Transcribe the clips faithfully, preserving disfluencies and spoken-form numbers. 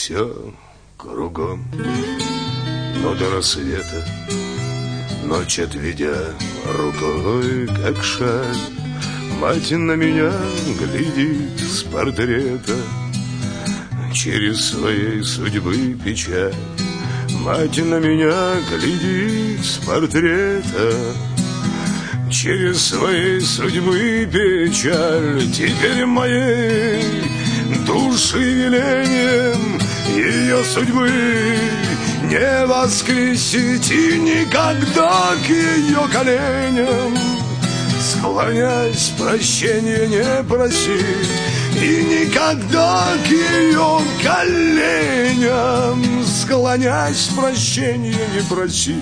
все кругом, но до рассвета, ночь отведя рукой, как шаль, мать на меня глядит с портрета. Через своей судьбы печаль мать на меня глядит с портрета. Через своей судьбы печаль теперь моей души велением ее судьбы не воскресить и никогда к ее коленям склонясь прощения не просить и никогда к ее коленям склонясь прощения не просить.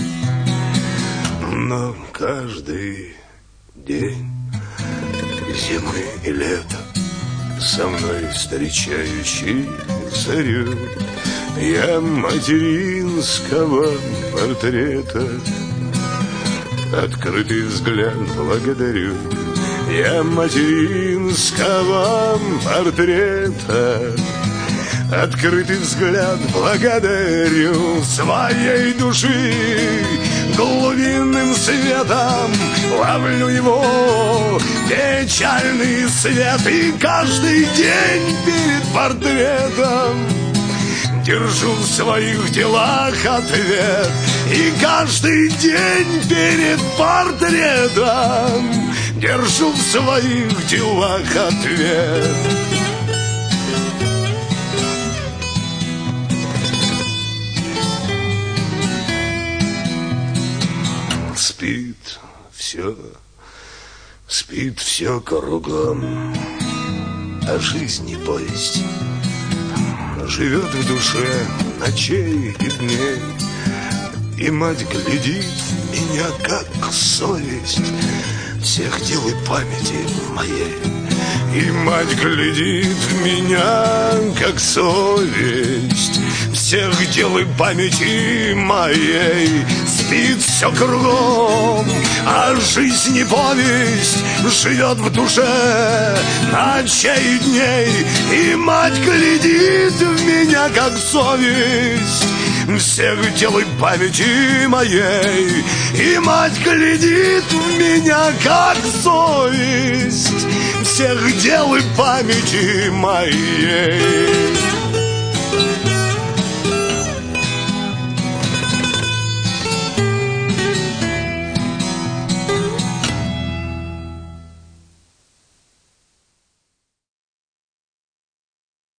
Но каждый день зимы и лета со мной встречающий зарю я материнского портрета открытый взгляд благодарю. Я материнского портрета открытый взгляд благодарю. Своей души глубинным светом ловлю его печальный свет и каждый день перед портретом держу в своих делах ответ. И каждый день перед портретом держу в своих делах ответ. Спит все, спит все кругом, а жизни повесть живет в душе ночей и дней. И мать глядит в меня, как совесть всех дел и памяти моей. И мать глядит в меня, как совесть всех дел и памяти моей. Спит все кругом, а жизнь и повесть живет в душе ночей и дней. И мать глядит в меня, как совесть всех дел и памяти моей. И мать глядит в меня, как совесть всех дел и памяти моей.